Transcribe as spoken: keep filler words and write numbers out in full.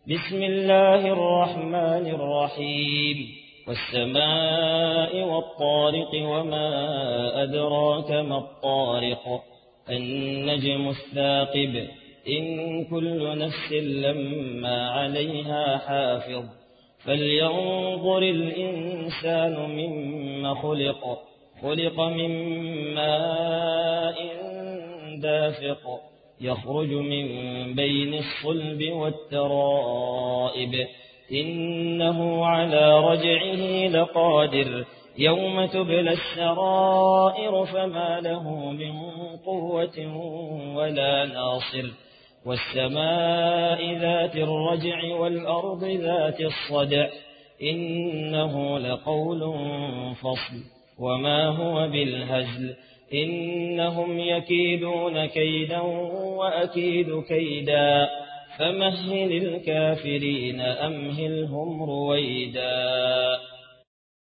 بسم الله الرحمن الرحيم والسماء والطارق وما أدراك ما الطارق النجم الثاقب إن كل نفس لما عليها حافظ فلينظر الإنسان مما خلق خلق من ماء دافق يخرج من بين الصلب والترائب إنه على رجعه لقادر يوم تبلى السرائر فما له من قوة ولا ناصر والسماء ذات الرجع والأرض ذات الصدع إنه لقول فصل وما هو بالهزل إنهم يكيدون كيدا وأكيد كيدا فمهل الكافرين أمهلهم رويدا.